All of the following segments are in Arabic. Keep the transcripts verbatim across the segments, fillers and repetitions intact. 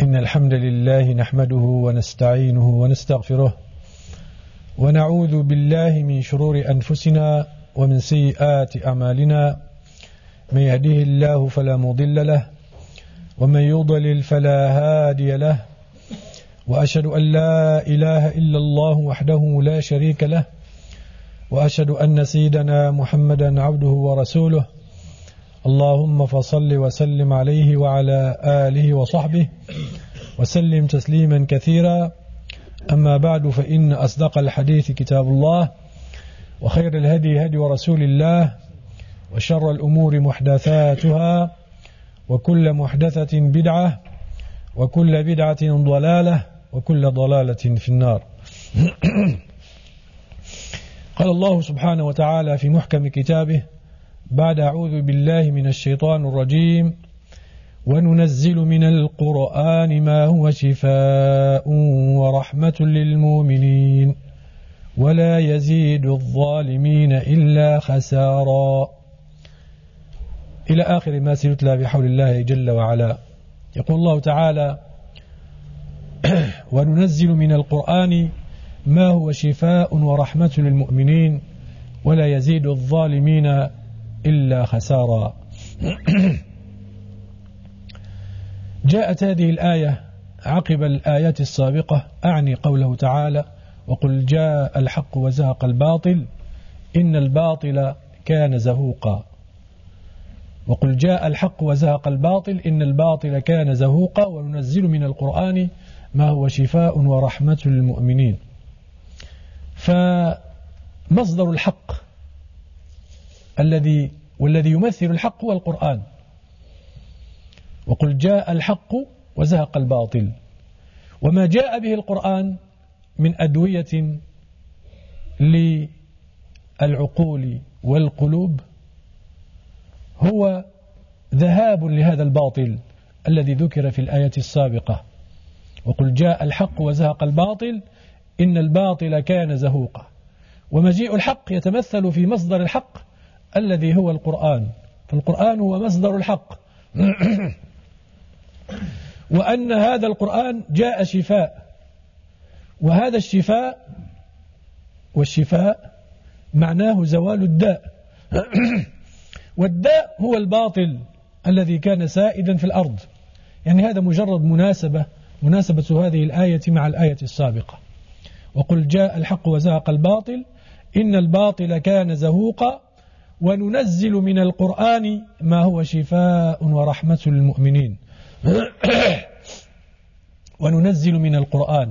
إن الحمد لله نحمده ونستعينه ونستغفره ونعوذ بالله من شرور أنفسنا ومن سيئات أعمالنا. من يهديه الله فلا مضل له ومن يضلل فلا هادي له، وأشهد أن لا إله إلا الله وحده لا شريك له، وأشهد أن سيدنا محمدا عبده ورسوله. اللهم فصل وسلم عليه وعلى آله وصحبه وسلم تسليما كثيرا. أما بعد، فإن أصدق الحديث كتاب الله، وخير الهدي هدي رسول الله، وشر الأمور محدثاتها، وكل محدثة بدعة، وكل بدعة ضلالة، وكل ضلالة في النار. قال الله سبحانه وتعالى في محكم كتابه بعد أعوذ بالله من الشيطان الرجيم: وننزل من القرآن ما هو شفاء ورحمة للمؤمنين ولا يزيد الظالمين إلا خسارا، إلى آخر ما سيتلى بحول الله جل وعلا. يقول الله تعالى: وننزل من القرآن ما هو شفاء ورحمة للمؤمنين ولا يزيد الظالمين إلا خسارا. جاءت هذه الآية عقب الآيات السابقة، أعني قوله تعالى: وقل جاء الحق وزهق الباطل إن الباطل كان زهوقا. وقل جاء الحق وزهق الباطل إن الباطل كان زهوقا وننزل من القرآن ما هو شفاء ورحمة للمؤمنين. فمصدر الحق الذي والذي يمثل الحق هو القرآن. وقل جاء الحق وزهق الباطل، وما جاء به القرآن من أدوية للعقول والقلوب هو ذهاب لهذا الباطل الذي ذكر في الآية السابقة. وقل جاء الحق وزهق الباطل إن الباطل كان زهوقا. ومجيء الحق يتمثل في مصدر الحق الذي هو القرآن، فالقرآن هو مصدر الحق. وأن هذا القرآن جاء شفاء، وهذا الشفاء والشفاء معناه زوال الداء. والداء هو الباطل الذي كان سائدا في الأرض. يعني هذا مجرد مناسبة مناسبة هذه الآية مع الآية السابقة. وقل جاء الحق وزهق الباطل إن الباطل كان زهوقا وننزل من القرآن ما هو شفاء ورحمة للمؤمنين. وننزل من القرآن،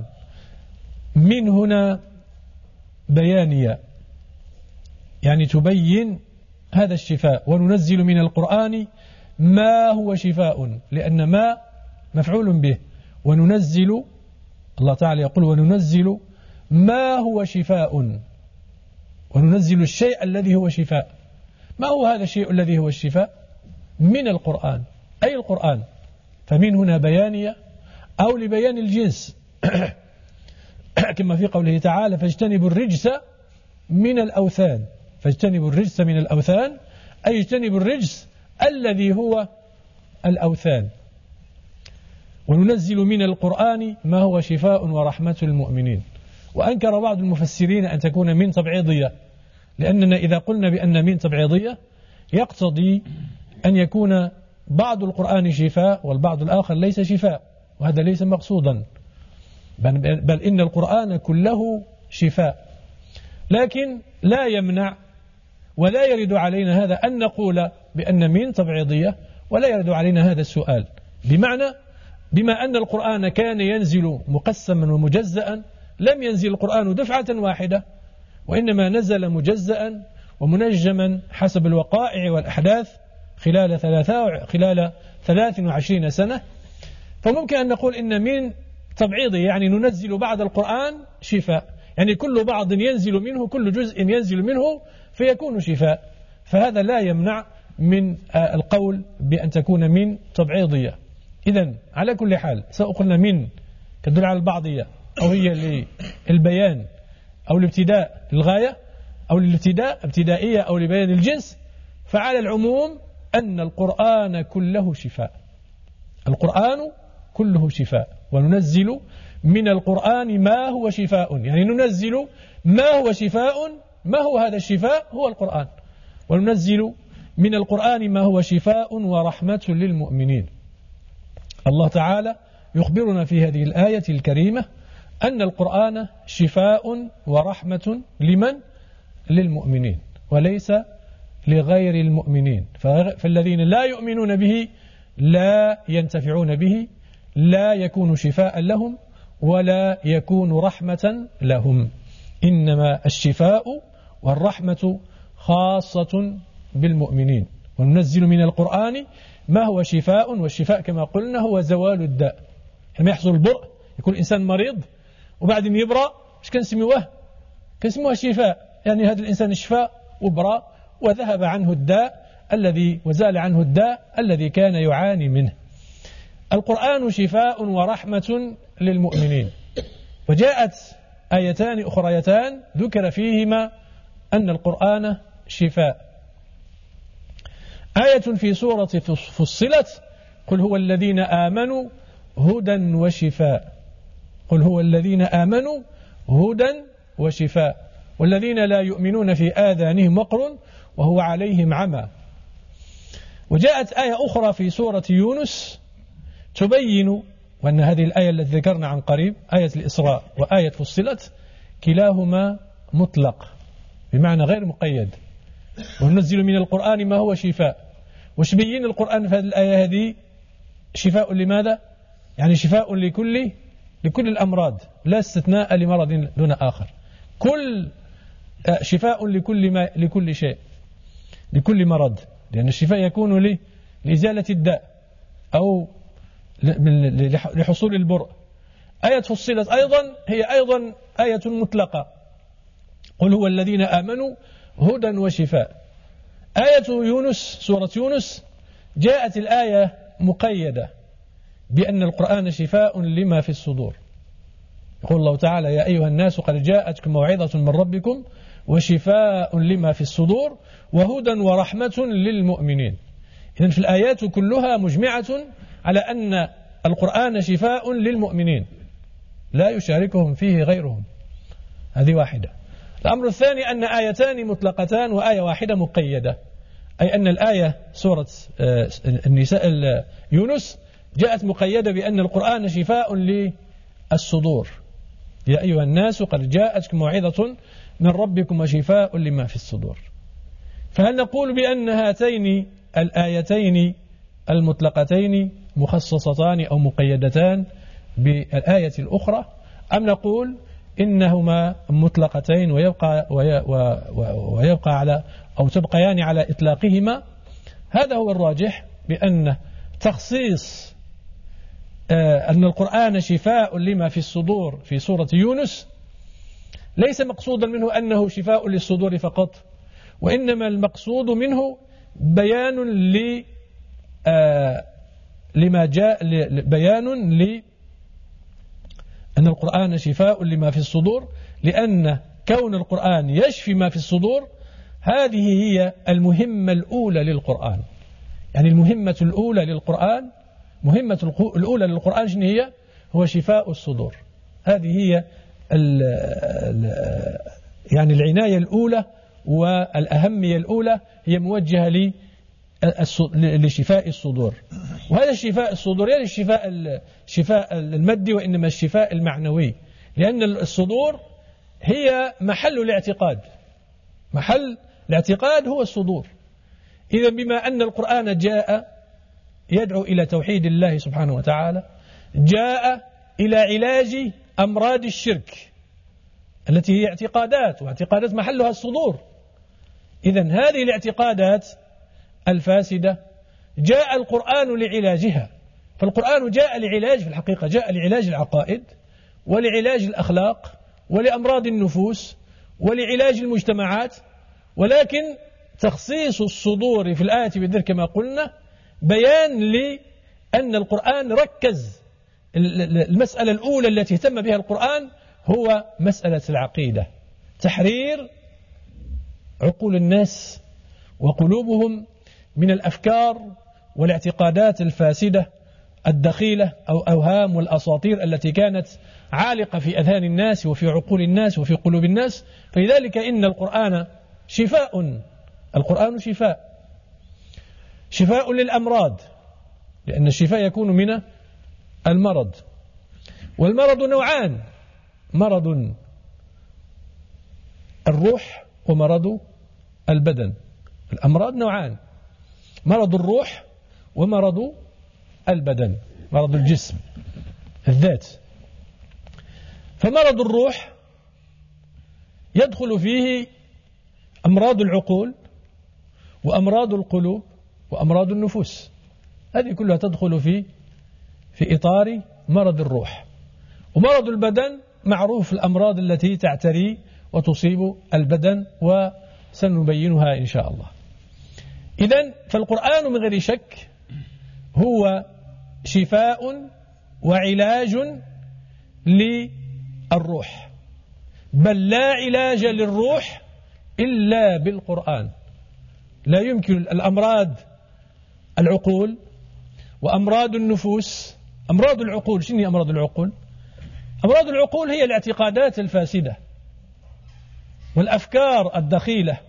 من هنا بيانية، يعني تبين هذا الشفاء. وننزل من القرآن ما هو شفاء، لأن ما مفعول به، وننزل، الله تعالى يقول: وننزل ما هو شفاء، وننزل الشيء الذي هو شفاء. ما هو هذا الشيء الذي هو الشفاء؟ من القرآن، أي القرآن. فمن هنا بيانية أو لبيان الجنس، كما في قوله تعالى: فاجتنبوا الرجس من الأوثان. فاجتنبوا الرجس من الأوثان أي اجتنبوا الرجس الذي هو الأوثان. وننزل من القرآن ما هو شفاء ورحمة للمؤمنين. وأنكر بعض المفسرين أن تكون من تبعيضية، لأننا إذا قلنا بأن من تبعيضية يقتضي أن يكون بعض القرآن شفاء والبعض الآخر ليس شفاء، وهذا ليس مقصودا، بل إن القرآن كله شفاء. لكن لا يمنع ولا يرد علينا هذا أن نقول بأن من تبعيضية، ولا يرد علينا هذا السؤال. بمعنى بما أن القرآن كان ينزل مقسما ومجزأ، لم ينزل القرآن دفعة واحدة، وإنما نزل مجزأ ومنجما حسب الوقائع والأحداث خلال ثلاثة خلال ثلاث وعشرين سنة. فممكن أن نقول إن من تبعيضه يعني ننزل بعد القرآن شفاء، يعني كل بعض ينزل منه، كل جزء ينزل منه فيكون شفاء. فهذا لا يمنع من القول بأن تكون من تبعيضية. إذن على كل حال، سواء قلنا من تدل على البعضية، أو هي للبيان أو الابتداء للغاية، أو للابتداء ابتدائية، أو لبيان الجنس، فعلى العموم أن القرآن كله شفاء. القرآن كله شفاء. وننزل من القرآن ما هو شفاء، يعني ننزل ما هو شفاء. ما هو هذا الشفاء؟ هو القرآن. وننزل من القرآن ما هو شفاء ورحمة للمؤمنين. الله تعالى يخبرنا في هذه الآية الكريمة أن القرآن شفاء ورحمة لمن؟ للمؤمنين وليس لغير المؤمنين. فالذين لا يؤمنون به لا ينتفعون به، لا يكون شفاء لهم ولا يكون رحمة لهم. إنما الشفاء والرحمة خاصة بالمؤمنين. وننزل من القرآن ما هو شفاء، والشفاء كما قلنا هو زوال الداء. لما يحصل البرء يكون الإنسان مريض وبعدين يبرأ، ايش كنسميوه؟ كنسموه شفاء، يعني هذا الإنسان شفاء وبرأ وذهب عنه الداء الذي وزال عنه الداء الذي كان يعاني منه. القرآن شفاء ورحمة للمؤمنين. وجاءت آيتان أخريتان ذكر فيهما أن القرآن شفاء. آية في سورة فصلت: قل هو الذين آمنوا هدى وشفاء. قل هو الذين آمنوا هدى وشفاء والذين لا يؤمنون في آذانهم وقر وهو عليهم عمى. وجاءت آية أخرى في سورة يونس تبين، وأن هذه الآية التي ذكرنا عن قريب آية الإسراء وآية فصلت كلاهما مطلق بمعنى غير مقيد. وننزل من القرآن ما هو شفاء. وش بين القرآن في هذه الآية هذه؟ شفاء لماذا؟ يعني شفاء لكل لكل الأمراض، لا استثناء لمرض دون آخر. كل شفاء لكل ما لكل شيء، لكل مرض، لأن الشفاء يكون لي لإزالة الداء أو لحصول البرء. آية فصلت أيضا هي أيضا آية مطلقة: قل هو الذين آمنوا هدى وشفاء. آية يونس، سورة يونس، جاءت الآية مقيدة بأن القرآن شفاء لما في الصدور. يقول الله تعالى: يا أيها الناس قد جاءتكم موعظة من ربكم وشفاء لما في الصدور وهدى ورحمة للمؤمنين. إذن في الآيات كلها مجمعة على أن القرآن شفاء للمؤمنين لا يشاركهم فيه غيرهم. هذه واحدة. الأمر الثاني أن آيتان مطلقتان وآية واحدة مقيدة، أي أن الآية سورة النساء يونس جاءت مقيدة بأن القرآن شفاء للصدور. يا أيها الناس قد جاءتكم موعظة من ربكم وشفاء لما في الصدور. فهل نقول بأن هاتين الآيتين المطلقتين مخصصتان أو مقيدتان بالآية الأخرى، أم نقول إنهما مطلقتين ويبقى, ويبقى على أو تبقيان على إطلاقهما؟ هذا هو الراجح، بأن تخصيص أن القرآن شفاء لما في الصدور في سورة يونس ليس مقصودا منه أنه شفاء للصدور فقط، وإنما المقصود منه بيان ل لما جاء بيان ل أن القرآن شفاء لما في الصدور، لأن كون القرآن يشفي ما في الصدور هذه هي المهمة الأولى للقرآن. يعني المهمة الأولى للقرآن مهمة الأولى للقرآن شنو هي؟ هو شفاء الصدور. هذه هي ال ال يعني العناية الأولى والأهمية الأولى هي موجهة لي لشفاء الصدور. وهذا الشفاء الصدور يعني الشفاء الشفاء المادي، وإنما الشفاء المعنوي، لأن الصدور هي محل الاعتقاد. محل الاعتقاد هو الصدور. إذا بما أن القرآن جاء يدعو إلى توحيد الله سبحانه وتعالى، جاء إلى علاج أمراض الشرك التي هي اعتقادات، واعتقادات محلها الصدور. إذن هذه الاعتقادات الفاسدة جاء القرآن لعلاجها. فالقرآن جاء لعلاج، في الحقيقة جاء لعلاج العقائد ولعلاج الأخلاق ولأمراض النفوس ولعلاج المجتمعات. ولكن تخصيص الصدور في الآية بالذكر كما قلنا بيان لأن القرآن ركز المسألة الأولى التي اهتم بها القرآن هو مسألة العقيدة، تحرير عقول الناس وقلوبهم من الأفكار والاعتقادات الفاسدة الدخيلة أو أوهام والأساطير التي كانت عالقة في أذهان الناس وفي عقول الناس وفي قلوب الناس. فلذلك إن القرآن شفاء، القرآن شفاء شفاء للأمراض، لأن الشفاء يكون من المرض، والمرض نوعان: مرض الروح ومرض البدن. الأمراض نوعان: مرض الروح ومرض البدن، مرض الجسم الذات. فمرض الروح يدخل فيه أمراض العقول وأمراض القلوب وأمراض النفوس، هذه كلها تدخل في في إطار مرض الروح. ومرض البدن معروف الأمراض التي تعتري وتصيب البدن، وسنبينها إن شاء الله. إذن فالقرآن من غير شك هو شفاء وعلاج للروح، بل لا علاج للروح إلا بالقرآن. لا يمكن الأمراض العقول وأمراض النفوس. أمراض العقول، شنو هي أمراض العقول؟ أمراض العقول هي الاعتقادات الفاسدة والأفكار الدخيلة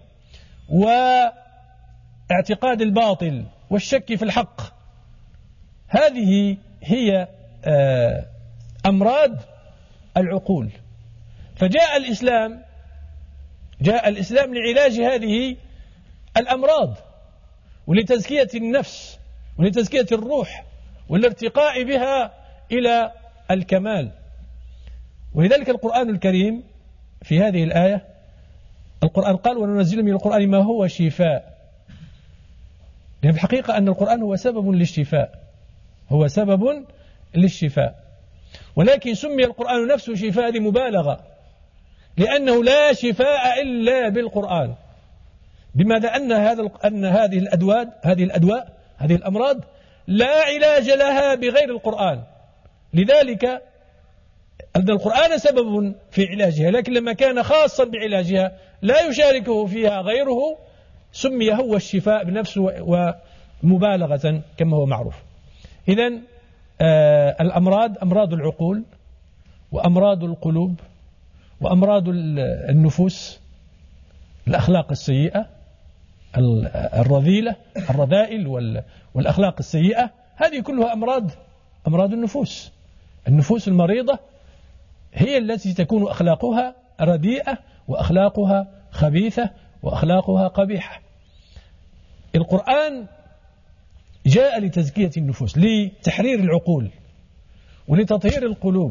واعتقاد الباطل والشك في الحق. هذه هي أمراض العقول. فجاء الإسلام جاء الإسلام لعلاج هذه الأمراض ولتزكية النفس ولتزكية الروح والارتقاء بها إلى الكمال. ولذلك القرآن الكريم في هذه الآية، القرآن قال: وننزل من القرآن ما هو شفاء. لأن في الحقيقة أن القرآن هو سبب للشفاء، هو سبب للشفاء، ولكن سمي القرآن نفسه شفاء لمبالغة، لأنه لا شفاء إلا بالقرآن. بماذا؟ أن هذا أن هذه الأدواء هذه الأدواء هذه الأمراض لا علاج لها بغير القرآن. لذلك أن القرآن سبب في علاجها، لكن لما كان خاصا بعلاجها لا يشاركه فيها غيره سمي هو الشفاء بنفسه ومبالغة كما هو معروف. إذن آه الأمراض أمراض العقول وأمراض القلوب وأمراض النفوس، الأخلاق السيئة الرذيلة الرذائل والأخلاق السيئة، هذه كلها أمراض أمراض النفوس. النفوس المريضة هي التي تكون أخلاقها رديئة وأخلاقها خبيثة وأخلاقها قبيحة. القرآن جاء لتزكية النفوس، لتحرير العقول ولتطهير القلوب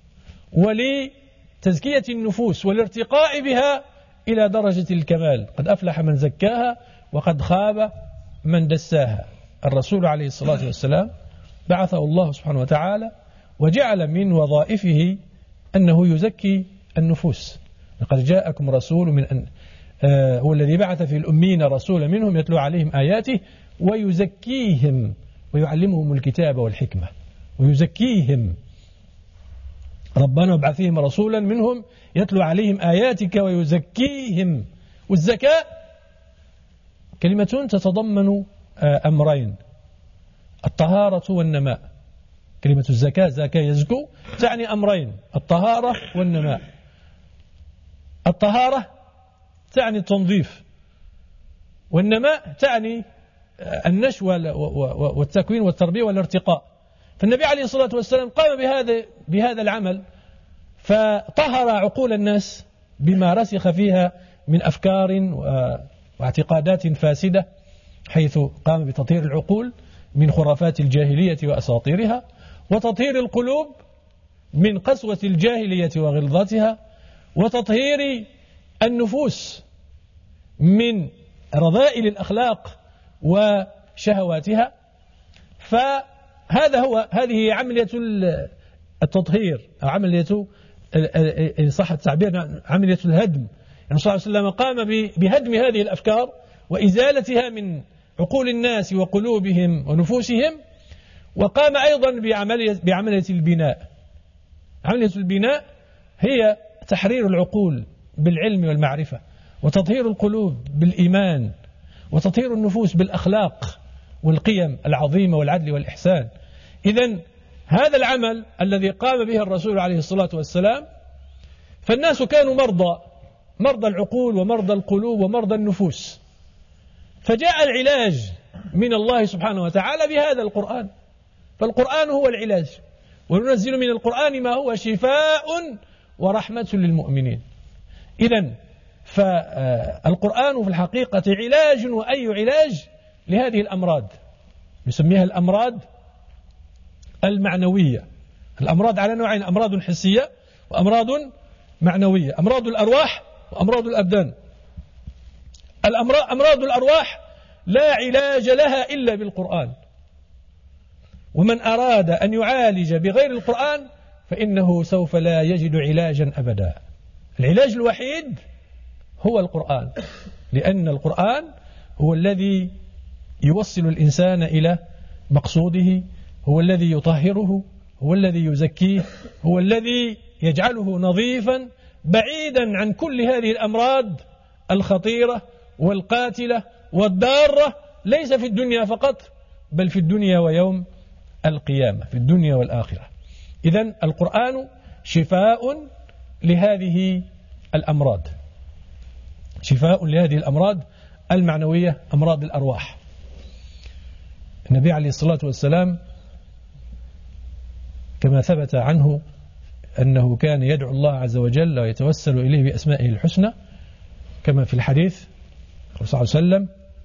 ولتزكية النفوس والارتقاء بها إلى درجة الكمال. قد أفلح من زكاها وقد خاب من دساها. الرسول عليه الصلاة والسلام بعثه الله سبحانه وتعالى وجعل من وظائفه أنه يزكي النفوس. لقد جاءكم رسول من أن آه هو الذي بعث في الأمين رسولا منهم يتلو عليهم آياته ويزكيهم ويعلمهم الكتاب والحكمة ويزكيهم. ربنا ابعث فيهم رسولا منهم يتلو عليهم آياتك ويزكيهم. والزكاة كلمة تتضمن أمرين: الطهارة والنماء. كلمة الزكاة زكاة يزكو تعني أمرين: الطهارة والنماء. الطهارة تعني التنظيف، والنماء تعني النشو والتكوين والتربية والارتقاء. فالنبي عليه الصلاة والسلام قام بهذا بهذا العمل، فطهر عقول الناس بما رسخ فيها من أفكار واعتقادات فاسدة، حيث قام بتطهير العقول من خرافات الجاهلية وأساطيرها، وتطهير القلوب من قسوة الجاهلية وغلظتها، وتطهير النفوس من رذائل الأخلاق وشهواتها. فهذا هو هذه عملية التطهير، أو عملية إن صح التعبير عملية الهدم. يعني صلى الله عليه وسلم قام بهدم هذه الأفكار وإزالتها من عقول الناس وقلوبهم ونفوسهم، وقام أيضا بعملية, بعملية البناء. عملية البناء هي تحرير العقول بالعلم والمعرفة، وتطهير القلوب بالإيمان، وتطهير النفوس بالأخلاق والقيم العظيمة والعدل والإحسان. إذن هذا العمل الذي قام به الرسول عليه الصلاة والسلام، فالناس كانوا مرضى، مرضى العقول ومرضى القلوب ومرضى النفوس، فجاء العلاج من الله سبحانه وتعالى بهذا القرآن. فالقرآن هو العلاج، وننزل من القرآن ما هو شفاء ورحمة للمؤمنين. إذن فالقرآن في الحقيقة علاج، وأي علاج لهذه الأمراض، نسميها الأمراض المعنوية. الأمراض على نوعين: أمراض حسية وأمراض معنوية، أمراض الأرواح وأمراض الأبدان. أمراض الأرواح لا علاج لها إلا بالقرآن، ومن أراد أن يعالج بغير القرآن فإنه سوف لا يجد علاجا أبدا. العلاج الوحيد هو القرآن، لأن القرآن هو الذي يوصل الإنسان إلى مقصوده، هو الذي يطهره، هو الذي يزكيه، هو الذي يجعله نظيفا بعيدا عن كل هذه الأمراض الخطيرة والقاتلة والضارة، ليس في الدنيا فقط بل في الدنيا ويوم القيامة، في الدنيا والآخرة. إذن القرآن شفاء لهذه الأمراض، شفاء لهذه الأمراض المعنوية، أمراض الأرواح. النبي عليه الصلاة والسلام كما ثبت عنه أنه كان يدعو الله عز وجل ويتوسل إليه بأسمائه الحسنى، كما في الحديث صلى الله عليه وسلم: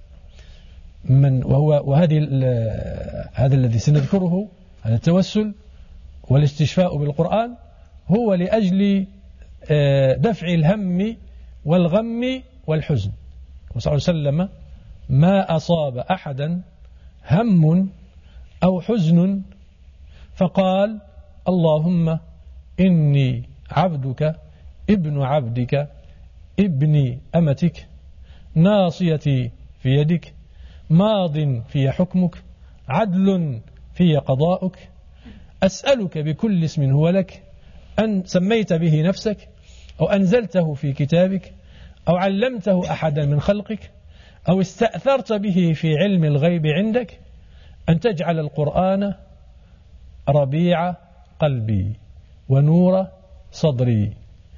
من وهو وهذه هذا الذي سنذكره، هذا التوسل والاستشفاء بالقرآن، هو لأجل دفع الهم والغم والحزن. صلى الله عليه وسلم: ما أصاب أحدا هم أو حزن فقال: اللهم إني عبدك ابن عبدك ابن أمتك ناصيتي في يدك ماض في حكمك عدل في قضاؤك أسألك بكل اسم هو لك أن سميت به نفسك أو أنزلته في كتابك أو علمته أحدا من خلقك أو استأثرت به في علم الغيب عندك أن تجعل القرآن ربيع قلبي ونور صدري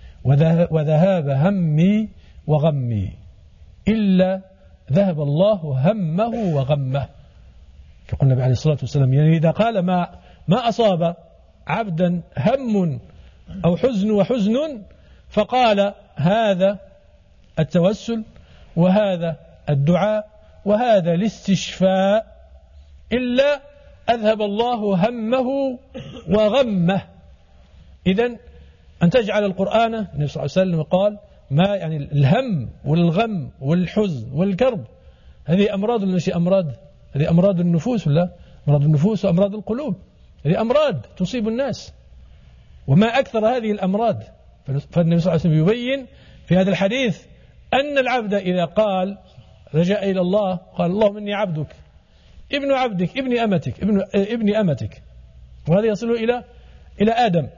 وذهاب همي وغمي إلا ذهب الله همه وغمه. يقول النبي عليه الصلاة والسلام: يعني إذا قال ما ما أصاب عبدا هم أو حزن وحزن فقال هذا التوسل وهذا الدعاء وهذا الاستشفاء إلا أذهب الله همه وغمه. إذن أن تجعل القرآن، النبي صلى الله عليه وسلم قال: ما يعني الهم والغم والحزن والكرب هذه أمراض ولا أمراض؟ هذه أمراض النفوس ولا أمراض النفوس وأمراض القلوب، هذه أمراض تصيب الناس. وما أكثر هذه الأمراض، فالنبي صلى الله عليه وسلم يبين في هذا الحديث أن العبد إذا قال رجع إلى الله قال: اللهم إني عبدك ابن عبدك ابن أمتك ابن, ابن أمتك، وهذا يصل إلى إلى آدم،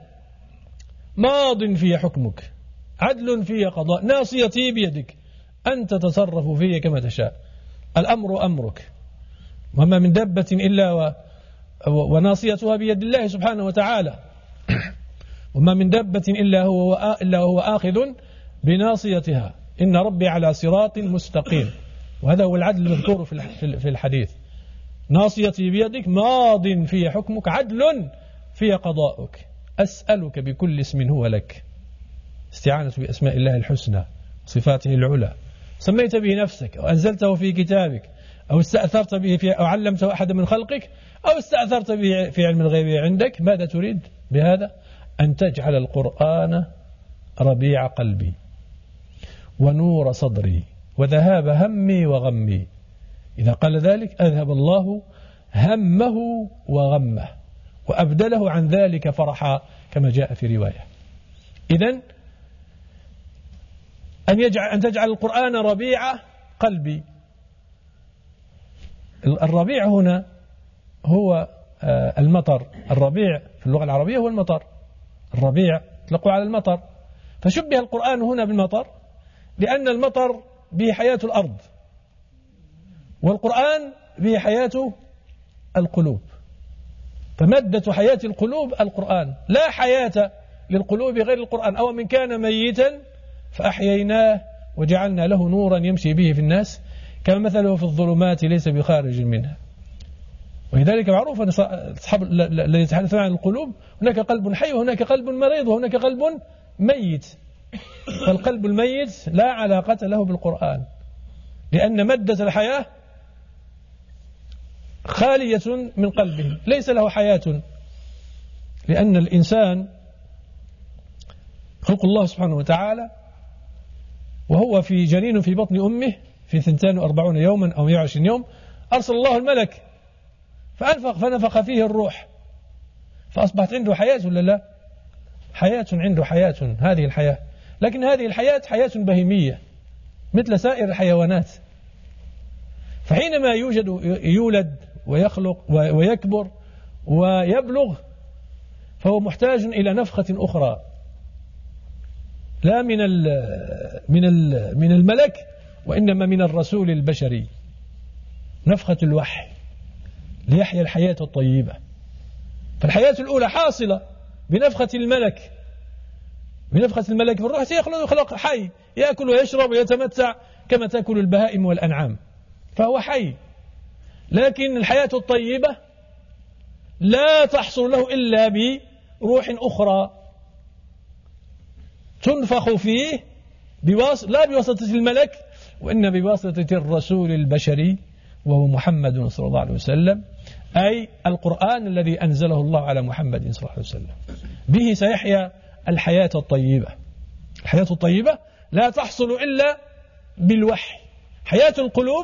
ماض في حكمك عدل في قضاء ناصيتي بيدك أنت تتصرف في كما تشاء، الأمر أمرك وما من دابة إلا و وناصيتها بيد الله سبحانه وتعالى، وما من دابة إلا هو إلا هو آخذ بناصيتها، إن ربي على صراط مستقيم. وهذا هو العدل المذكور في الحديث: ناصيتي بيدك ماض في حكمك عدل في قضاؤك أسألك بكل اسم هو لك، استعانة بأسماء الله الحسنى صفاته العلى، سميت به نفسك أو أنزلته في كتابك أو استأثرت به في أو علمته أحد من خلقك أو استأثرت به في علم الغيب عندك. ماذا تريد بهذا؟ أن تجعل القرآن ربيع قلبي ونور صدري وذهاب همي وغمي. إذا قال ذلك أذهب الله همه وغمه وأبدله عن ذلك فرحا كما جاء في رواية. إذن أن, يجعل أن تجعل القرآن ربيع قلبي. الربيع هنا هو المطر، الربيع في اللغة العربية هو المطر، الربيع يطلق على المطر، فشبه القرآن هنا بالمطر لأن المطر به حياة الأرض والقرآن به حياة القلوب. فمادة حياة القلوب القرآن، لا حياة للقلوب غير القرآن. أو من كان ميتا فأحييناه وجعلنا له نورا يمشي به في الناس كما مثله في الظلمات ليس بخارج منها. ولذلك معروف أن أصحاب الذين يتحدثون عن القلوب هناك قلب حي وهناك قلب مريض وهناك قلب ميت. فالقلب الميت لا علاقة له بالقرآن، لأن مادة الحياة خالية من قلبه، ليس له حياة. لأن الإنسان خلق الله سبحانه وتعالى وهو في جنين في بطن أمه في ثنتين وأربعون يوما أو مئة وعشرين يوم أرسل الله الملك فأنفق فنفخ فيه الروح فأصبحت عنده حياة ولا لا؟ حياة، عنده حياة، هذه الحياة. لكن هذه الحياة حياة بهيمية مثل سائر الحيوانات. فحينما يوجد يولد ويخلق ويكبر ويبلغ فهو محتاج إلى نفخة أخرى، لا من ال من ال من الملك وإنما من الرسول البشري، نفخة الوحي ليحيا الحياة الطيبة. فالحياة الأولى حاصلة بنفخة الملك، بنفخة الملك في الروح يخلق حي يأكل ويشرب ويتمتع كما تأكل البهائم والأنعام، فهو حي. لكن الحياة الطيبة لا تحصل له إلا بروح أخرى تنفخ فيه بواس... لا بواسطة الملك وإنما بواسطة الرسول البشري وهو محمد صلى الله عليه وسلم، أي القرآن الذي أنزله الله على محمد صلى الله عليه وسلم. به سيحيا الحياة الطيبة. الحياة الطيبة لا تحصل إلا بالوحي. حياة القلوب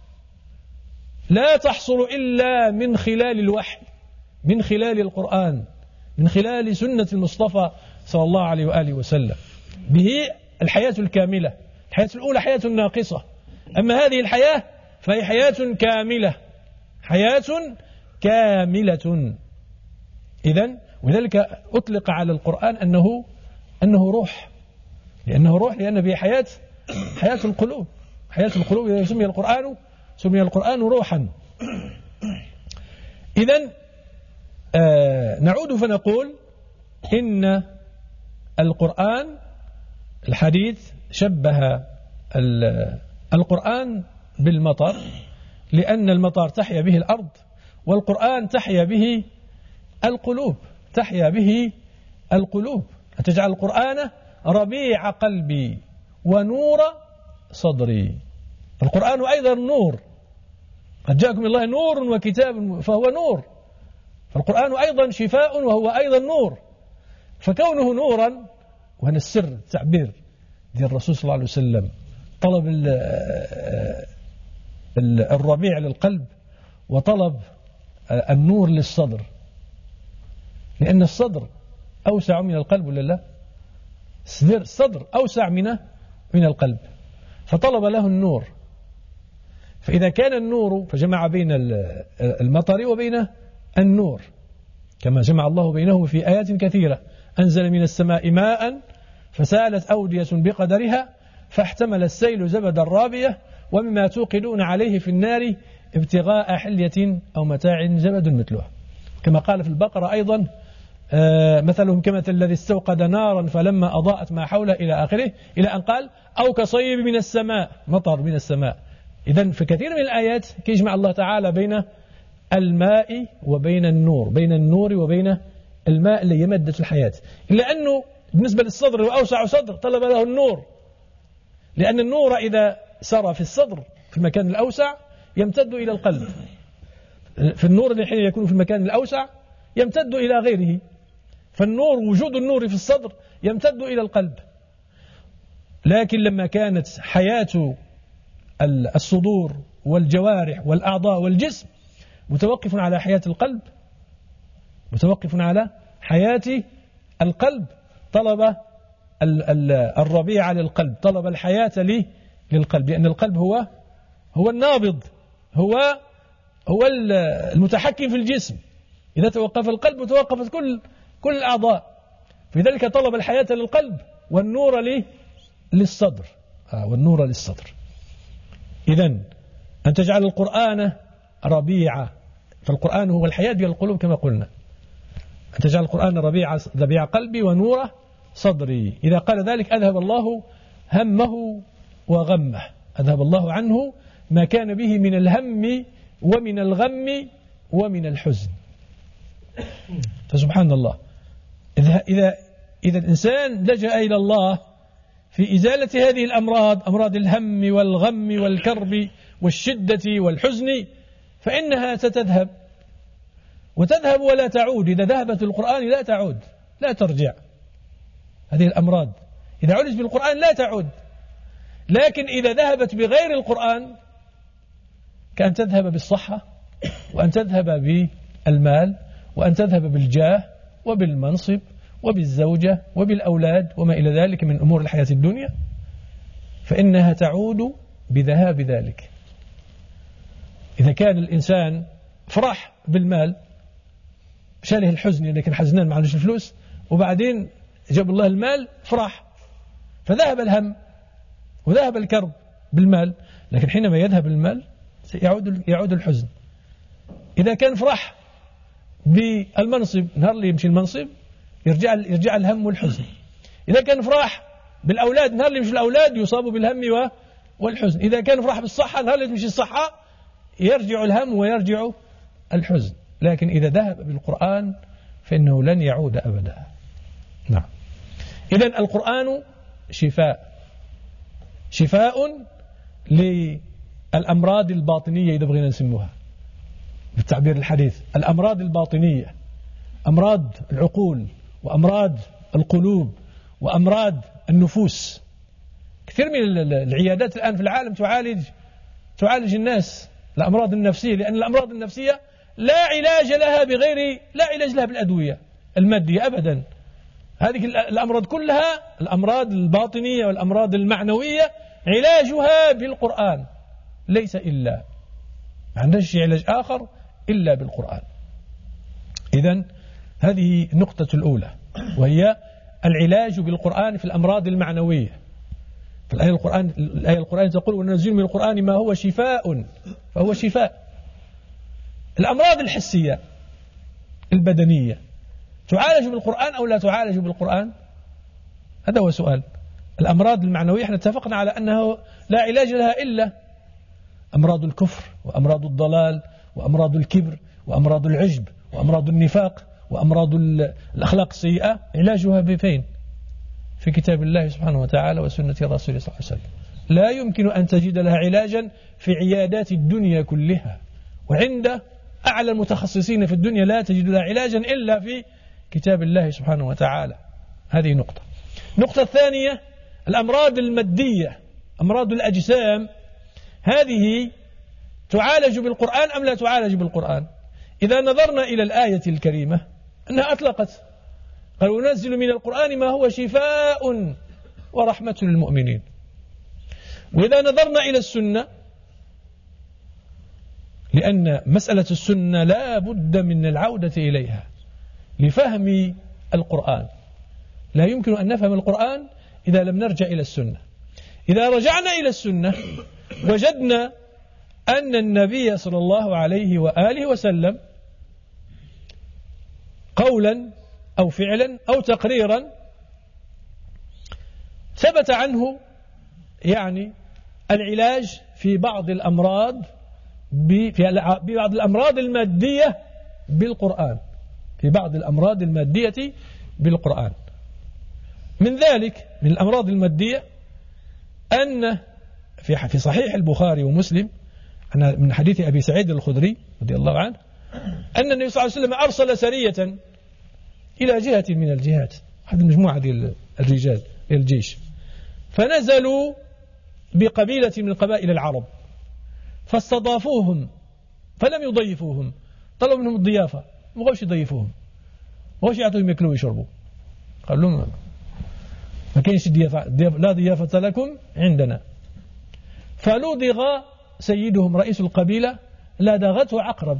لا تحصل إلا من خلال الوحي، من خلال القرآن، من خلال سنة المصطفى صلى الله عليه وآله وسلم. به الحياة الكاملة. الحياة الأولى حياة ناقصة، أما هذه الحياة فهي حياة كاملة، حياة كاملة. إذن ولذلك أطلق على القرآن أنه أنه روح، لأنه روح لأن به حياة حياة القلوب. حياة القلوب إذا سمي القرآن سمي القرآن روحا. إذن آه نعود فنقول إن القرآن الحديث شبه القرآن بالمطر، لأن المطر تحيا به الأرض والقرآن تحيا به القلوب، تحيا به القلوب. أتجعل القرآن ربيع قلبي ونور صدري. القرآن أيضا نور، قد جاءكم من الله نور وكتاب فهو نور. فالقرآن أيضا شفاء وهو أيضا نور. فكونه نورا، وهذا السر التعبير ديال الرسول صلى الله عليه وسلم، طلب الربيع للقلب وطلب النور للصدر، لأن الصدر أوسع من القلب ولا لا؟ الصدر أوسع من من القلب، فطلب له النور. فإذا كان النور فجمع بين المطر وبين النور، كما جمع الله بينه في آيات كثيرة. أنزل من السماء ماء فسالت أودية بقدرها فاحتمل السيل زبدا رابية ومما توقدون عليه في النار ابتغاء حلية أو متاع زبد مثله. كما قال في البقرة أيضا آه مثلهم كمثل الذي استوقد نارا فلما أضاءت ما حوله إلى آخره، إلى أن قال أو كصيب من السماء، مطر من السماء. إذن في كثير من الآيات يجمع الله تعالى بين الماء وبين النور، بين النور وبين الماء اللي هي مادة الحياة. إلا أنه بالنسبة للصدر وأوسع صدر طلب له النور، لأن النور إذا سرى في الصدر في المكان الأوسع يمتد إلى القلب. في النور اللي حين يكون في المكان الأوسع يمتد إلى غيره. فالنور، وجود النور في الصدر يمتد إلى القلب. لكن لما كانت حياة الصدور والجوارح والأعضاء والجسم متوقف على حياة القلب، متوقف على حياة القلب، طلب الربيع للقلب، طلب الحياة للقلب، لأن القلب هو هو النابض، هو هو المتحكم في الجسم. إذا توقف القلب توقفت كل كل الأعضاء. في ذلك طلب الحياة للقلب والنور للصدر، آه والنور للصدر. إذن أن تجعل القرآن ربيعا، فالقرآن هو الحياة ديال القلوب كما قلنا. أن تجعل القرآن ربيع, ربيع قلبي ونور صدري. إذا قال ذلك أذهب الله همه وغمه، أذهب الله عنه ما كان به من الهم ومن الغم ومن الحزن. فسبحان الله، إذا, إذا, إذا الإنسان لجأ إلى الله في إزالة هذه الأمراض، أمراض الهم والغم والكرب والشدة والحزن، فإنها ستذهب وتذهب ولا تعود. إذا ذهبت القرآن لا تعود، لا ترجع. هذه الأمراض إذا عالج بالقرآن لا تعود، لكن إذا ذهبت بغير القرآن كأن تذهب بالصحة، وأن تذهب بالمال، وأن تذهب بالجاه وبالمنصب وبالزوجة وبالأولاد وما إلى ذلك من أمور الحياة الدنيا، فإنها تعود بذهاب ذلك. إذا كان الإنسان فرح بالمال شاله الحزن، يعني كان حزنان ما عندوش الفلوس، وبعدين جاب الله المال فرح، فذهب الهم وذهب الكرب بالمال، لكن حينما يذهب المال يعود يعود الحزن. إذا كان فرح بالمنصب، نهار اللي يمشي المنصب يرجع يرجع الهم والحزن. إذا كان فرح بالأولاد، نهار اللي يمشي الأولاد يصابوا بالهم والحزن. إذا كان فرح بالصحة، نهار اللي تمشي الصحة يرجع الهم ويرجع الحزن. لكن إذا ذهب بالقرآن فإنه لن يعود أبدا. نعم. إذن القرآن شفاء، شفاء للأمراض الباطنية إذا بغينا نسموها بالتعبير الحديث، الأمراض الباطنية، أمراض العقول وأمراض القلوب وأمراض النفوس. كثير من العيادات الآن في العالم تعالج تعالج الناس الأمراض النفسية، لأن الأمراض النفسية لا علاج لها بغير لا علاج لها بالأدوية المادية أبدا. هذه الأمراض كلها، الأمراض الباطنية والأمراض المعنوية، علاجها بالقرآن، ليس إلا، ما عندهاش علاج آخر إلا بالقرآن. إذن هذه النقطة الأولى، وهي العلاج بالقرآن في الأمراض المعنوية. في الآية القرآن الآية القرآن تقول: وننزل من القرآن ما هو شفاء، فهو شفاء. الأمراض الحسية البدنية تعالج بالقرآن أو لا تعالج بالقرآن؟ هذا هو سؤال. الأمراض المعنوية احنا اتفقنا على أنه لا علاج لها إلا أمراض الكفر وأمراض الضلال وأمراض الكبر وأمراض العجب وأمراض النفاق وأمراض الأخلاق السيئة، علاجها بفين؟ في كتاب الله سبحانه وتعالى وسنة رسوله صلى الله عليه وسلم. لا يمكن أن تجد لها علاجا في عيادات الدنيا كلها، وعند أعلى المتخصصين في الدنيا لا تجد لها علاجا إلا في كتاب الله سبحانه وتعالى. هذه نقطة. النقطة الثانية الأمراض المادية، أمراض الأجسام، هذه تعالج بالقرآن أم لا تعالج بالقرآن؟ إذا نظرنا إلى الآية الكريمة أنها أطلقت، قال: وننزل من القرآن ما هو شفاء ورحمة للمؤمنين. وإذا نظرنا إلى السنة، لأن مسألة السنة لا بد من العودة إليها لفهم القرآن، لا يمكن أن نفهم القرآن إذا لم نرجع إلى السنة. إذا رجعنا إلى السنة وجدنا أن النبي صلى الله عليه وآله وسلم قولا أو فعلا أو تقريرا ثبت عنه يعني العلاج في بعض الأمراض في بعض الأمراض المادية بالقرآن، في بعض الأمراض المادية بالقرآن. من ذلك من الأمراض المادية أن في في صحيح البخاري ومسلم من حديث أبي سعيد الخدري رضي الله عنه أن النبي صلى الله عليه وسلم أرسل سرية إلى جهة من الجهات، أحد المجموعة دي الرجال الجيش، فنزلوا بقبيلة من قبائل العرب فاستضافوهم فلم يضيفوهم، طلبوا منهم الضيافة، ما بغوش يضيفوهم، ما بغوش يعطوهم ياكلوا ويشربوا، قال لهم ما كاينش ضيافة، لا ضيافة لكم عندنا. فلودغ سيدهم رئيس القبيلة لدغته عقرب،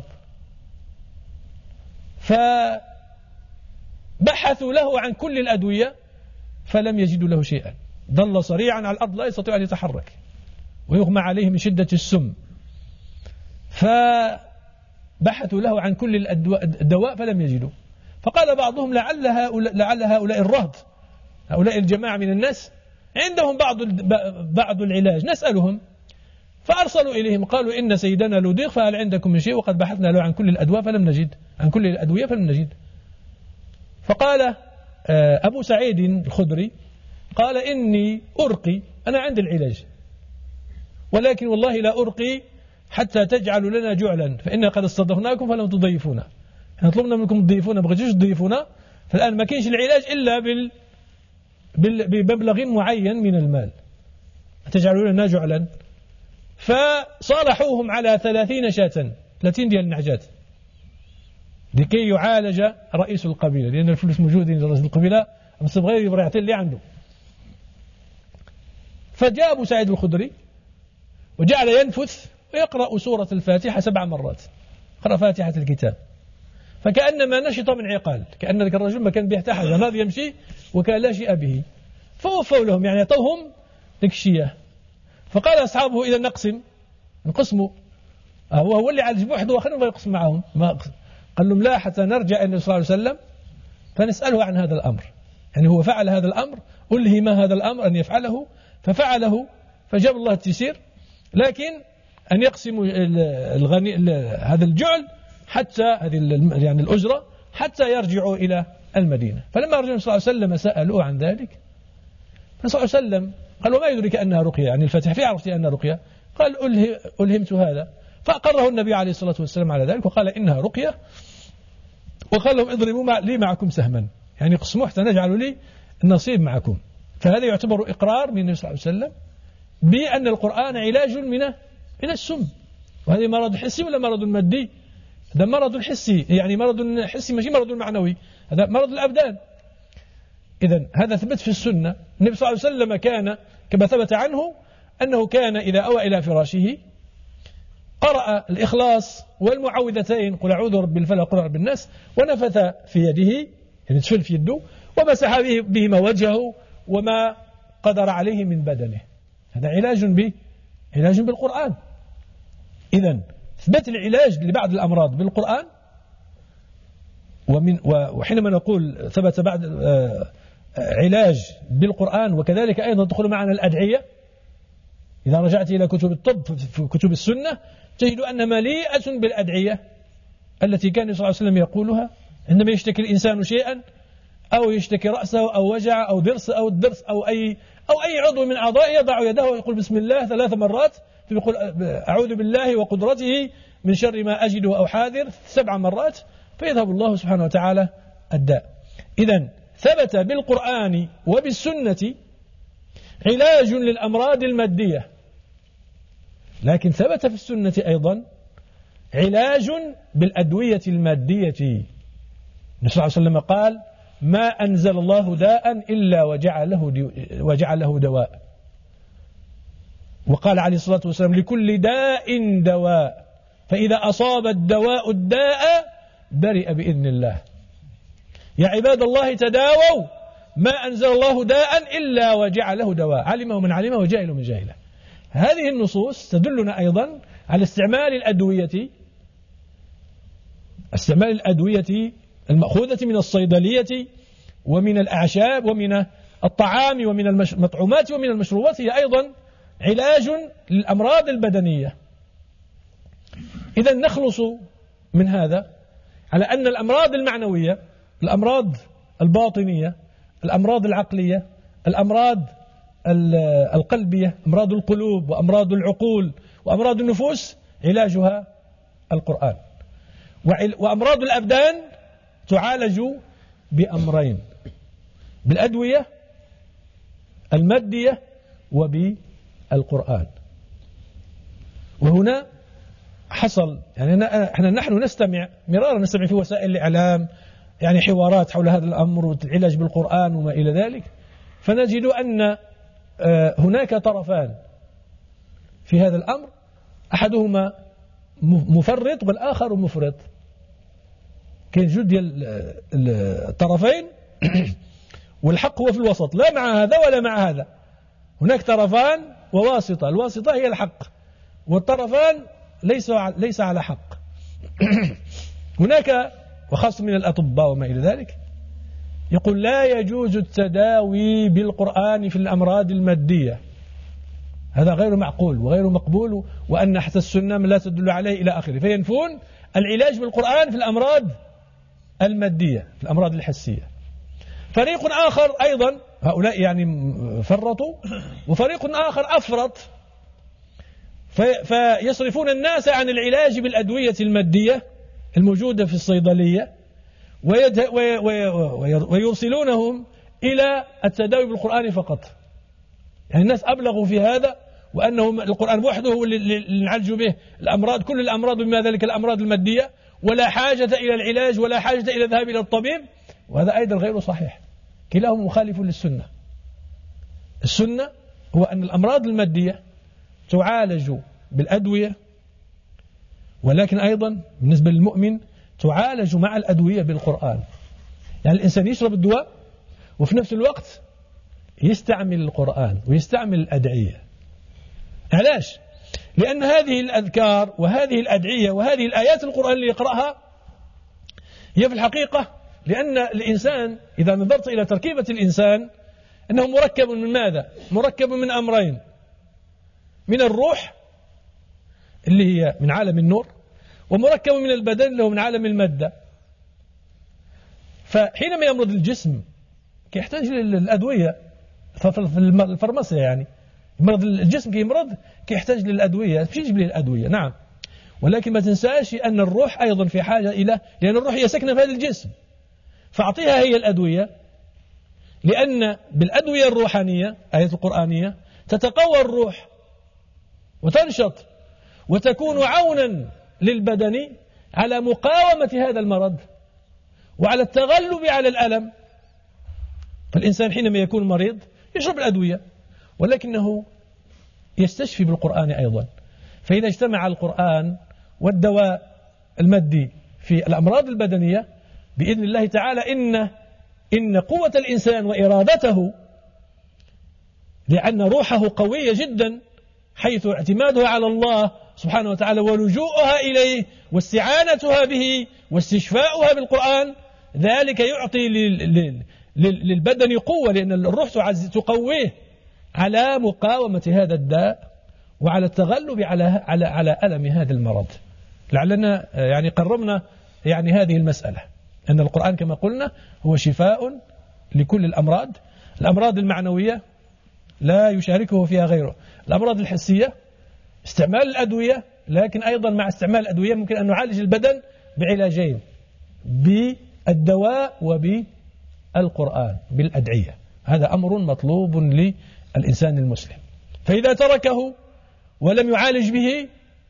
فبحثوا له عن كل الأدوية فلم يجدوا له شيئا، ظل صريعا على الأرض لا يستطيع أن يتحرك ويغمى عليه من شدة السم. فبحثوا له عن كل الدواء فلم يجدوا، فقال بعضهم لعل هؤلاء, لعل هؤلاء الرهط، هؤلاء الجماعة من الناس عندهم بعض بعض العلاج، نسألهم. فأرسلوا إليهم قالوا إن سيدنا لوديق فهل عندكم من شيء، وقد بحثنا له عن كل الأدواء فلم نجد، عن كل الأدوية فلم نجد. فقال أبو سعيد الخدري قال إني أرقي، أنا عندي العلاج، ولكن والله لا أرقي حتى تجعلوا لنا جعلا، فإنا قد استضفناكم فلم تضيفونا، احنا طلبنا منكم تضيفونا ما بغيتوش تضيفونا، فالآن ما كاينش العلاج إلا بال بمبلغ معين من المال، تجعلوا لنا جعلا. فصالحوهم على ثلاثين شاة، ثلاثين ديال النعجات، لكي يعالج رئيس القبيلة، لأن الفلوس موجودين لرئيس القبيلة، بس بغير يبغى يعطي اللي عنده. فجاء أبو سعيد الخدري وجعل ينفث ويقرأ سورة الفاتحة سبع مرات، قرأ فاتحة الكتاب، فكأنما نشط من عقال، كأن ذلك الرجل ما كان بيحتاج حاجة، ماذا يمشي وكان لا شيء به. فوفوا لهم، يعني أعطوهم ذيك الشياه. فقال أصحابه إذا نقسم، نقسموا، هو هو اللي عالج بوحده وآخرين يقسم معهم، ما قال لهم لا حتى نرجع إلى النبي صلى الله عليه وسلم فنسأله عن هذا الأمر، يعني هو فعل هذا الأمر، ألهم هذا الأمر أن يفعله ففعله، فجاب الله التيسير، لكن أن يقسموا الغني هذا الجعل حتى هذه يعني الأجرة حتى يرجعوا إلى المدينة. فلما رجع صلى الله عليه وسلم سألوه عن ذلك، فصلى الله عليه وسلم قال وما يدرك أنها رقية، يعني الفتح في عرفتي أنها رقية؟ قال ألهمت هذا، فأقره النبي عليه الصلاة والسلام على ذلك وقال إنها رقية، وقال لهم اضربوا مع لي معكم سهما، يعني قسموا حتى نجعلوا لي النصيب معكم. فهذا يعتبر إقرار من النبي صلى الله عليه وسلم بأن القرآن علاج من من السم. وهذا مرض حسي ولا مرض مادي؟ هذا مرض حسي، يعني مرض حسي ماشي مرض معنوي، هذا مرض الأبدان. إذن هذا ثبت في السنة. النبي صلى الله عليه وسلم كان كما ثبت عنه أنه كان إذا أوى إلى فراشه قرأ الإخلاص والمعوذتين، قل أعوذ برب الفلق قل أعوذ برب الناس، ونفث في يده، يعني تفل في يده، ومسح بهما وجهه وما قدر عليه من بدنه. هذا علاج به علاج بالقرآن. إذن ثبت العلاج لبعض الأمراض بالقرآن، ومن وحينما نقول ثبت بعد علاج بالقرآن، وكذلك أيضا تدخل معنا الأدعية. إذا رجعت إلى كتب الطب في كتب السنة تجد أن مليئة بالأدعية التي كان صلى الله عليه وسلم يقولها عندما يشتكي الإنسان شيئا، أو يشتكي رأسه أو وجع أو درس أو الدرس أو أي أو أي عضو من أعضائه، يضع يده ويقول بسم الله ثلاث مرات، فيقول أعوذ بالله وقدرته من شر ما أجده أو حاذر سبع مرات، فيذهب الله سبحانه وتعالى الداء. إذن ثبت بالقرآن وبالسنة علاج للأمراض المادية، لكن ثبت في السنة أيضا علاج بالأدوية المادية. النبي صلى الله عليه وسلم قال ما أنزل الله داء إلا وجعله, وجعله دواء، وقال عليه الصلاة والسلام لكل داء دواء، فإذا أصاب الدواء الداء برئ بإذن الله. يا عباد الله تداووا، ما أنزل الله داء إلا وجعله دواء، علمه من علمه وجاهله من جاهله. هذه النصوص تدلنا أيضا على استعمال الأدوية، استعمال الأدوية المأخوذة من الصيدلية ومن الأعشاب ومن الطعام ومن المطعومات ومن المشروبات، هي أيضا علاج للأمراض البدنية. إذا نخلص من هذا على أن الأمراض المعنوية، الأمراض الباطنية، الأمراض العقلية، الأمراض القلبية، أمراض القلوب وأمراض العقول وأمراض النفوس علاجها القرآن. وأمراض الأبدان تعالج بأمرين، بالأدوية المادية وبالقرآن. وهنا حصل يعني احنا نحن نستمع مرارا نستمع في وسائل الإعلام يعني حوارات حول هذا الأمر والعلاج بالقرآن وما إلى ذلك، فنجد أن هناك طرفان في هذا الأمر، أحدهما مفرط والآخر مفرط. كاين جد ديال الطرفين والحق هو في الوسط، لا مع هذا ولا مع هذا. هناك طرفان وواسطة، الواسطة هي الحق والطرفان ليس ليس على حق. هناك وخاصة من الأطباء وما إلى ذلك، يقول لا يجوز التداوي بالقرآن في الأمراض المادية، هذا غير معقول وغير مقبول، وأن حتى السنة لا تدل عليه إلى آخره، فينفون العلاج بالقرآن في الأمراض المادية، في الأمراض الحسية. فريق آخر أيضا هؤلاء يعني فرطوا، وفريق آخر أفرط فيصرفون الناس عن العلاج بالأدوية المادية الموجودة في الصيدلية ويرسلونهم إلى التداوي بالقرآن فقط. يعني الناس أبلغوا في هذا، وأنه القرآن وحده هو اللي نعالج به الأمراض، كل الأمراض بما ذلك الأمراض المادية، ولا حاجة إلى العلاج ولا حاجة إلى الذهاب إلى الطبيب، وهذا أيضا غير صحيح، كلاهما مخالف للسنة. السنة هو أن الأمراض المادية تعالج بالأدوية، ولكن أيضا بالنسبة للمؤمن تعالج مع الأدوية بالقرآن. يعني الإنسان يشرب الدواء وفي نفس الوقت يستعمل القرآن ويستعمل الأدعية. علاش؟ لأن هذه الأذكار وهذه الأدعية وهذه الآيات القرآن اللي يقرأها هي في الحقيقة، لأن الإنسان إذا نظرت إلى تركيبة الإنسان أنه مركب من ماذا؟ مركب من أمرين، من الروح اللي هي من عالم النور، ومركب من البدن اللي هو من عالم المادة. فحينما يمرض الجسم يحتاج للأدوية، في الفارماسيا يعني مرض الجسم كي يمرض كي يحتاج للأدوية، في يجيب له الأدوية نعم، ولكن ما تنساش أن الروح أيضا في حاجة إلى، لأن الروح هي ساكنة في هذا الجسم، فأعطيها هي الأدوية، لأن بالأدوية الروحانية آية القرآنية تتقوى الروح وتنشط وتكون عونا للبدن على مقاومة هذا المرض وعلى التغلب على الألم. فالإنسان حينما يكون مريض يشرب الأدوية، ولكنه يستشفي بالقرآن أيضا. فإذا اجتمع القرآن والدواء المادي في الأمراض البدنية بإذن الله تعالى إن إن قوة الإنسان وإرادته، لأن روحه قوية جدا حيث اعتمادها على الله سبحانه وتعالى ولجوءها إليه واستعانتها به واستشفاؤها بالقرآن، ذلك يعطي للبدن قوة، لأن الروح تقويه على مقاومة هذا الداء وعلى التغلب على على على ألم هذا المرض. لعلنا يعني قررنا يعني هذه المسألة، أن القرآن كما قلنا هو شفاء لكل الأمراض. الأمراض المعنوية لا يشاركه فيها غيره، الأمراض الحسية استعمال الأدوية، لكن أيضا مع استعمال الأدوية ممكن أن نعالج البدن بعلاجين، بالدواء وبالقرآن بالأدعية. هذا أمر مطلوب للإنسان المسلم. فإذا تركه ولم يعالج به،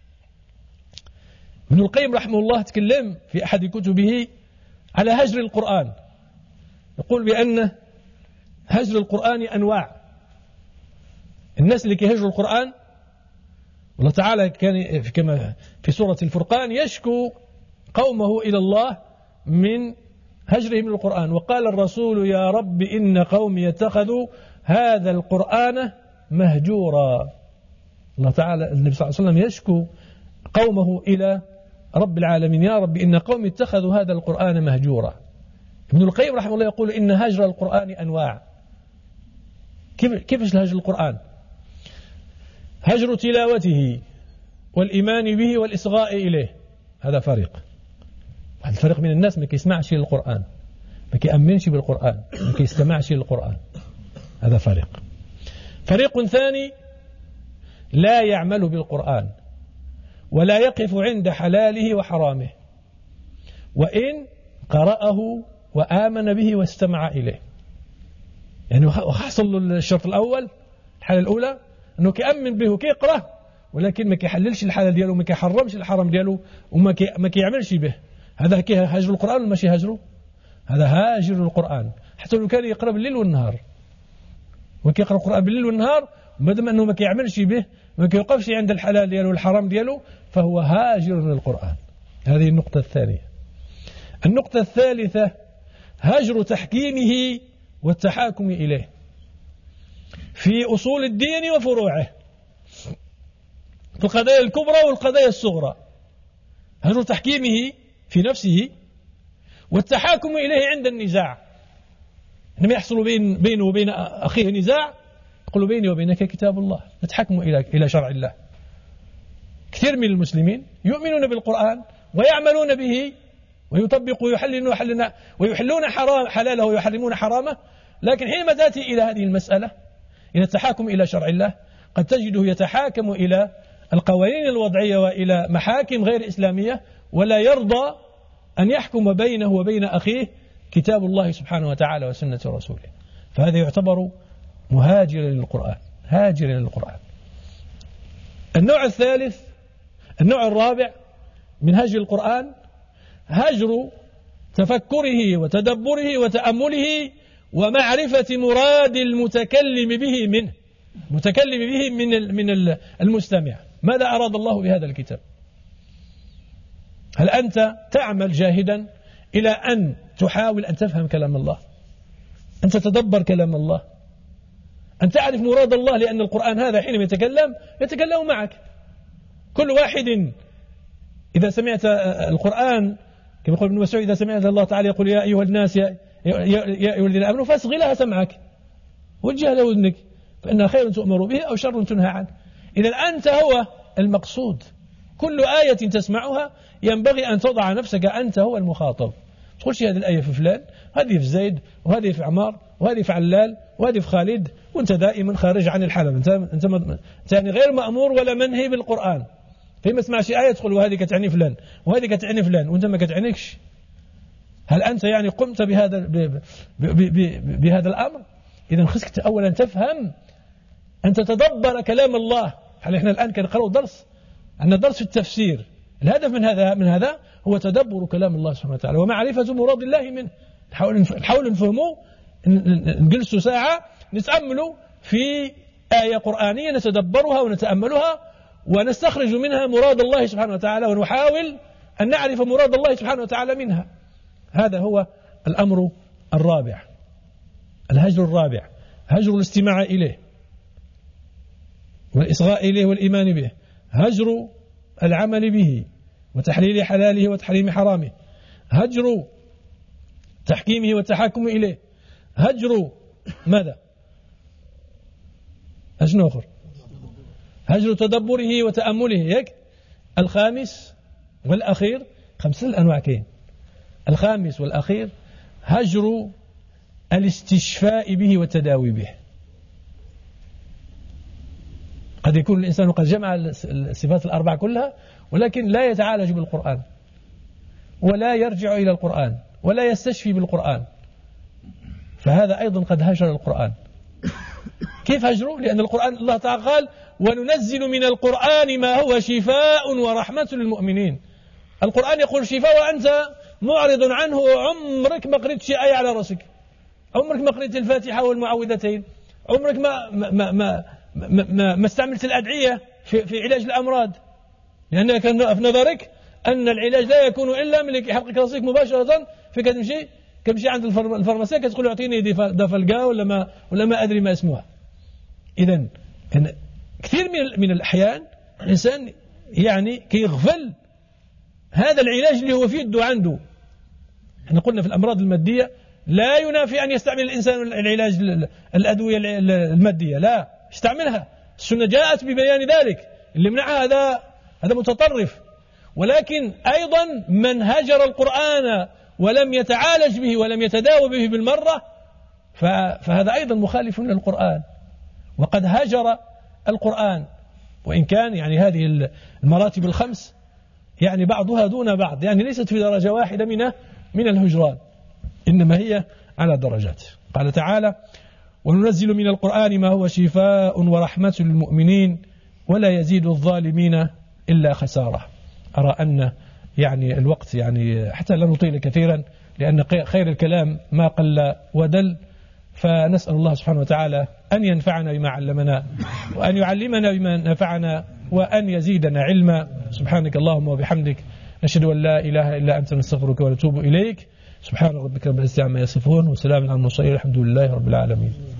ابن القيم رحمه الله تكلم في أحد كتبه على هجر القرآن، يقول بأن هجر القرآن أنواع. الناس اللي كيهجروا القرآن الله تعالى كان كما في سورة الفرقان يشكو قومه إلى الله من هجرهم القرآن، وقال الرسول يا رب إن قومي اتخذوا هذا القرآن مهجورا. الله تعالى النبي صلى الله عليه وسلم يشكو قومه إلى رب العالمين، يا رب إن قومي اتخذوا هذا القرآن مهجورا. ابن القيم رحمه الله يقول إن هجر القرآن أنواع. كيف كيفش هجر القرآن؟ هجر تلاوته والإيمان به والإصغاء إليه، هذا فريق. هذا الفريق من الناس ما كيسمعش للقرآن، ما كيأمنش بالقرآن، ما كيستمعش للقرآن، هذا فريق. فريق ثاني لا يعمل بالقرآن ولا يقف عند حلاله وحرامه، وإن قرأه وآمن به واستمع إليه. يعني وحصل له الشرط الأول، الحالة الأولى أنه كيأمن به وكيقرأ، ولكن ما كيحللش الحلال ديالو وما كيحرمش الحرام ديالو وما كي ما كيعملش به. هذا كي هاجر القرآن ولا ماشي هاجره؟ هذا هاجر القرآن، حتى لو كان يقرأ بالليل والنهار وكيقرأ القرآن بالليل والنهار، مادام أنه ما كيعملش به ما كيوقفش عند الحلال ديالو والحرام ديالو، فهو هاجر من القرآن. هذه النقطة الثانية. النقطة الثالثة هجر تحكيمه والتحاكم إليه في أصول الدين وفروعه، في القضايا الكبرى والقضايا الصغرى. هجر تحكيمه في نفسه والتحاكم إليه عند النزاع. لما يحصل بين بينه وبين أخيه نزاع يقول بيني وبينك كتاب الله، نتحكم إلى إلى شرع الله. كثير من المسلمين يؤمنون بالقرآن ويعملون به ويطبقوا ويحللون حلنا ويحلون حرام حلاله ويحرمون حرامه، لكن حينما تأتي إلى هذه المسألة إلى التحاكم إلى شرع الله قد تجده يتحاكم إلى القوانين الوضعية وإلى محاكم غير إسلامية، ولا يرضى أن يحكم بينه وبين أخيه كتاب الله سبحانه وتعالى وسنة رسوله. فهذا يعتبر مهاجرا للقرآن، هاجرا للقرآن. النوع الثالث، النوع الرابع من هجر القرآن، هجر تفكره وتدبره وتأمله ومعرفة مراد المتكلم به منه، متكلم به من من المستمع. ماذا أراد الله بهذا الكتاب؟ هل أنت تعمل جاهدا إلى أن تحاول أن تفهم كلام الله، أن تتدبر كلام الله، أن تعرف مراد الله؟ لأن القرآن هذا حينما يتكلم يتكلم معك. كل واحد إذا سمعت القرآن كما يقول ابن مسعود إذا سمعت الله تعالى يقول يا أيها الناس يا, يا, يا أيها الذين آمنوا فاصغ لها سمعك وجه له أذنك فإنها خير تؤمر به أو شر تنهى عنه. إذا أنت هو المقصود. كل آية تسمعها ينبغي أن تضع نفسك أنت هو المخاطب. تقولش هذه الآية في فلان، هذه في زيد، وهذه في عمار، وهذه في علال، وهذه في خالد، وانت دائما خارج عن الحلم. انت انت, انت يعني غير مأمور ولا منهي بالقرآن. فيما تسمعش آية تقول وهذه كتعني فلان وهذه كتعني فلان وانت ما كتعنيكش. هل أنت يعني قمت بهذا ب ب ب ب بهذا الأمر؟ إذا خصك أولا تفهم، أن تتدبر كلام الله. هل إحنا الآن كنقرأ درس، عندنا درس في التفسير. الهدف من هذا من هذا هو تدبر كلام الله سبحانه وتعالى ومعرفة مراد الله منه. نحاول نحاول نفهمه، نجلسوا ساعة نتأملوا في آية قرآنية نتدبرها ونتأملها ونستخرج منها مراد الله سبحانه وتعالى ونحاول أن نعرف مراد الله سبحانه وتعالى منها. هذا هو الأمر الرابع، الهجر الرابع، هجر الاستماع إليه والإصغاء إليه والإيمان به، هجر العمل به وتحليل حلاله وتحريم حرامه، هجر تحكيمه والتحاكم إليه، هجر ماذا؟ هجر آخر، هجر تدبره وتأمله. يك الخامس والأخير، خمسة الأنواع كين. الخامس والأخير هجر الاستشفاء به والتداوي به. قد يكون الإنسان قد جمع الصفات الأربع كلها ولكن لا يتعالج بالقرآن ولا يرجع إلى القرآن ولا يستشفي بالقرآن، فهذا أيضا قد هجر القرآن. كيف هجره؟ لأن القرآن الله تعالى قال وننزل من القرآن ما هو شفاء ورحمة للمؤمنين. القرآن يقول شفاء وأنت معرض عنه، عمرك ما قريت شيء آية على رأسك، عمرك ما قريت الفاتحة والمعوذتين، عمرك ما ما ما ما, ما, ما استعملت الأدعية في, في علاج الأمراض، لأنك في نظرك أن العلاج لا يكون إلا من حلقك رأسك مباشرة. في كتمشي كمشي عند الفارماسية كتقول اعطيني دافلقا ولا ما ولا ما أدري ما اسمها. إذن كثير من من الأحيان الإنسان يعني كيغفل هذا العلاج اللي هو في يده عنده. احنا قلنا في الأمراض المادية لا ينافي أن يستعمل الإنسان العلاج الأدوية المادية، لا يستعملها. السنة جاءت ببيان ذلك، اللي منعها هذا هذا متطرف. ولكن أيضا من هجر القرآن ولم يتعالج به ولم يتداوى به بالمرة فهذا أيضا مخالف للقرآن وقد هجر القرآن. وإن كان يعني هذه المراتب الخمس يعني بعضها دون بعض، يعني ليست في درجة واحدة من من الهجران، إنما هي على درجات. قال تعالى وننزل من القرآن ما هو شفاء ورحمة للمؤمنين ولا يزيد الظالمين إلا خسارة. أرى أن يعني الوقت يعني حتى لا نطيل كثيرا، لأن خير الكلام ما قل ودل. فنسأل الله سبحانه وتعالى أن ينفعنا بما علمنا وأن يعلمنا بما نفعنا وأن يزيدنا علما. سبحانك اللهم وبحمدك نشهد أن لا إله إلا أنت نستغفرك ونتوب إليك. سبحان ربك رب العزة عما يصفون وسلام على المرسلين الحمد لله رب العالمين.